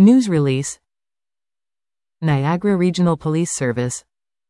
News release. Niagara Regional Police Service.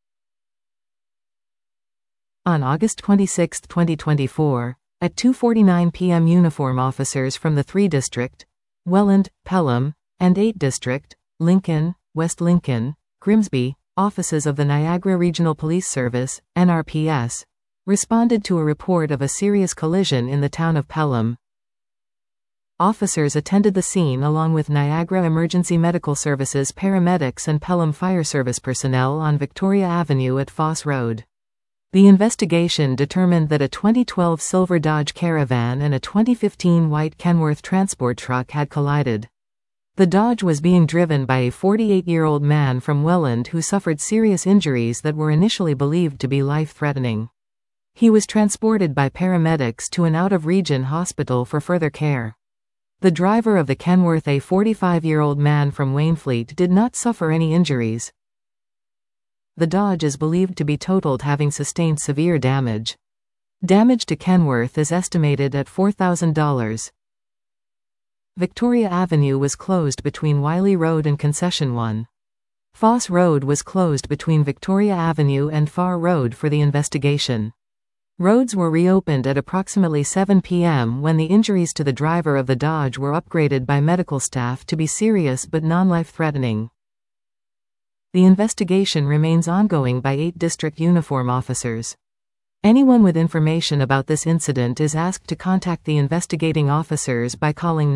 On August 26, 2024, at 2:49 p.m. uniform officers from the 3 District, Welland, Pelham, and 8 District, Lincoln, West Lincoln, Grimsby, offices of the Niagara Regional Police Service, NRPS, responded to a report of a serious collision in the town of Pelham. Officers attended the scene along with Niagara Emergency Medical Services paramedics and Pelham Fire Service personnel on Victoria Avenue at Foss Road. The investigation determined that a 2012 silver Dodge Caravan and a 2015 white Kenworth transport truck had collided. The Dodge was being driven by a 48-year-old man from Welland who suffered serious injuries that were initially believed to be life-threatening. He was transported by paramedics to an out-of-region hospital for further care. The driver of the Kenworth, a 45-year-old man from Wainfleet, did not suffer any injuries. The Dodge is believed to be totaled, having sustained severe damage. Damage to Kenworth is estimated at $4,000. Victoria Avenue was closed between Wiley Road and Concession 1. Foss Road was closed between Victoria Avenue and Far Road for the investigation. Roads were reopened at approximately 7 p.m. when the injuries to the driver of the Dodge were upgraded by medical staff to be serious but non-life-threatening. The investigation remains ongoing by 8 district uniform officers. Anyone with information about this incident is asked to contact the investigating officers by calling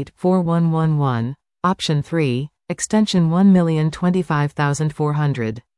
905-688-4111, option 3, extension 1,025,400.